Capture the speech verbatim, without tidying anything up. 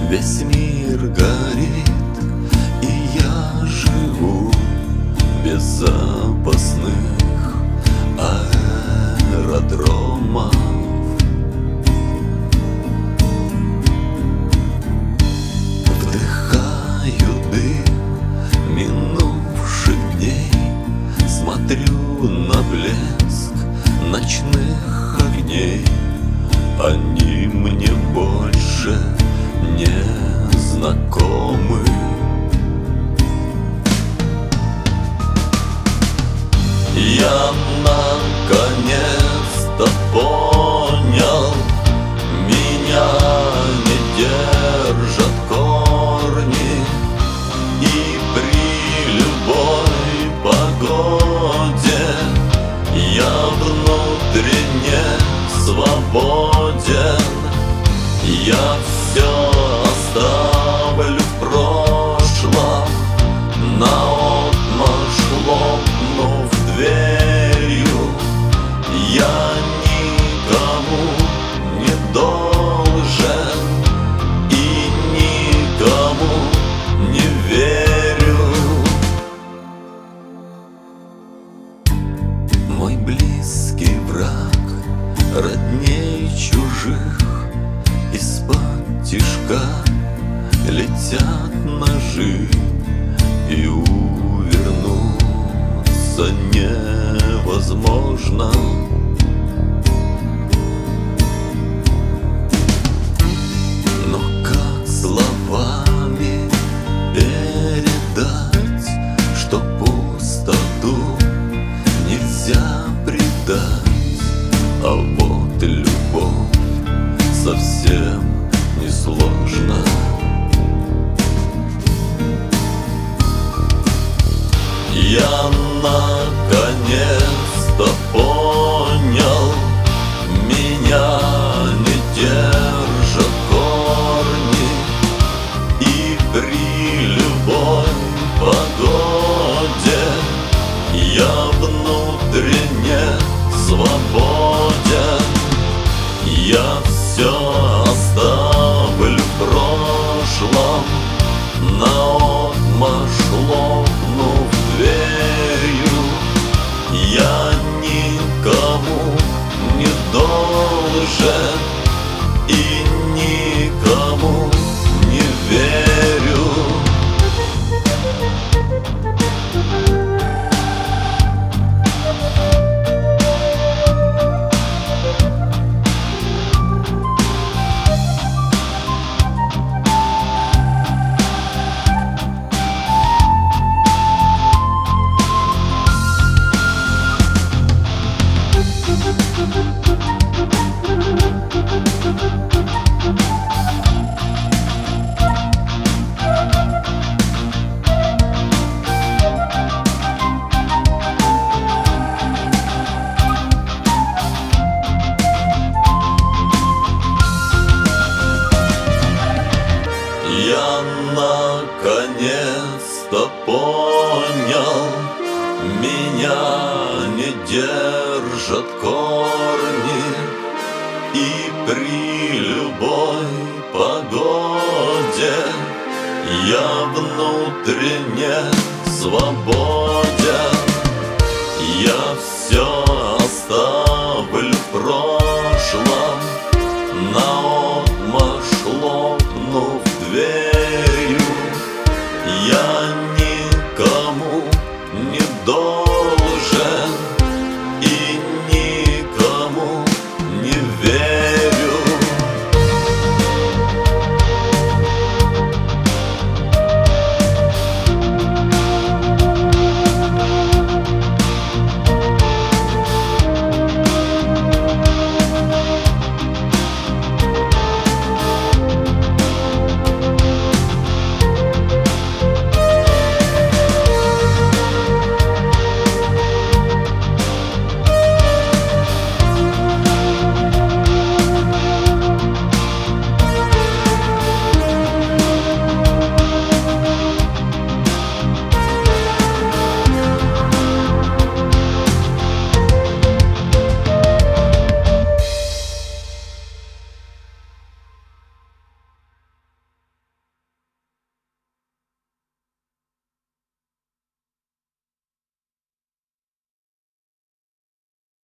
Весь мир горит, и я живу без запасных аэродромов. Вдыхаю дым минувших дней, смотрю на блеск ночных огней. Они мне больше не знакомы. Я наконец-то понял, меня не держат корни, и при любой погоде я внутренне свободен. Я все оставлю в прошлом, наотмашь хлопнув дверью. Я никому не должен и никому не верю. Мой близкий враг родней чужих, из-под тишка летят ножи, и увернуться невозможно. Но как словами передать, что пустоту нельзя предать, а вот любовь совсем несложно. Я наконец-то понял, меня не держат корни, и при любой погоде я внутренне свободен. Я все оставлю в прошлом, наотмашь хлопнув дверью. Я никому не должен и никому не верю. Я наконец-то понял, меня не держат корни, и при любой погоде я внутренне свободен. Я все оставлю в прошлом, на